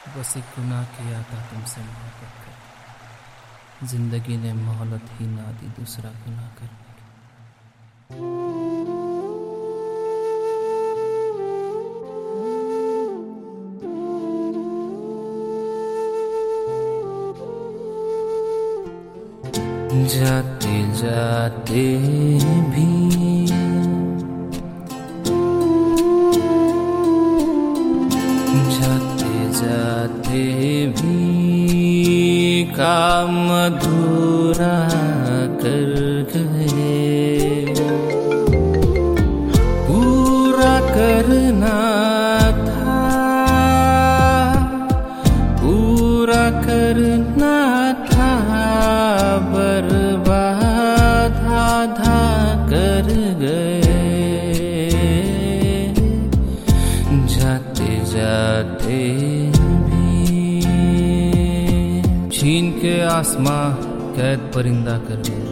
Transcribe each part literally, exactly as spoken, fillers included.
बस एक गुनाह किया था तुमसे मोहब्बत कर, जिंदगी ने मोहलत ही ना दी दूसरा गुनाह करने की। जाते जाते भी जाते भी काम अधूरा कर गए। पूरा करना था, पूरा करना था, बर्बाद आधा कर गए। जाते जाते छीन के आसमां कैद परिंदा कर गए,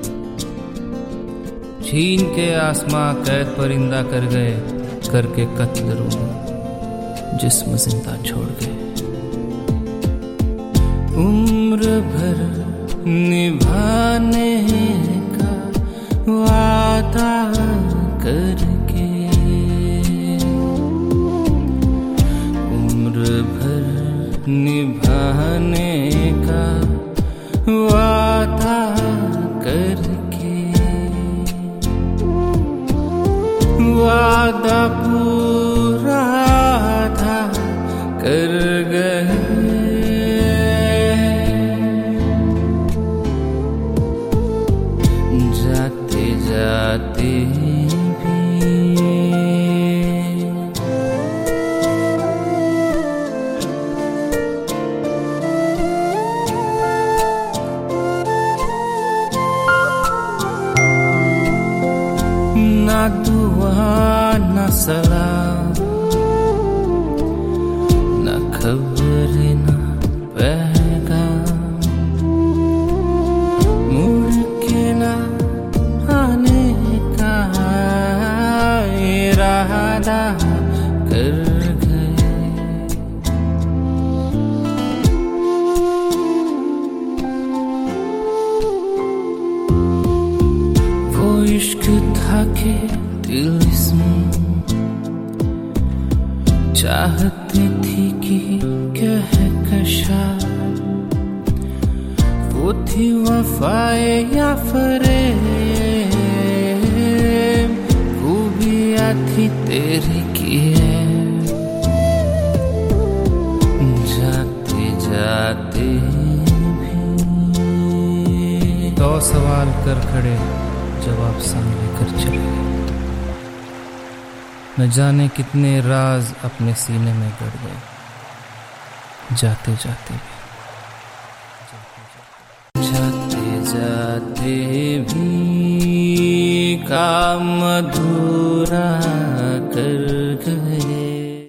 छीन के आसमां कैद परिंदा कर गए, करके कत्ल रूह जिस्म जिंदा छोड़ गए। उम्र भर निभाने का वादा करके, उम्र भर निभाने का वादा करके, वादा पूरा था कर गए। जाते जाते ना दुआ न सलाम, न खबर न पैगाम, मुड़ के न आने का इरादा कर गए। वो इश्क था के दिल इसमें चाहती थी कि कहकशा, वो थी वफाए या फरेब, खूबियाँ थी तेरी की है। जाते जाते भी तो सवाल कर खड़े, जवाब सामने कर चले गए। न जाने कितने राज अपने सीने में गड़ गए। जाते जाते भी जाते जाते भी काम अधूरा कर गए।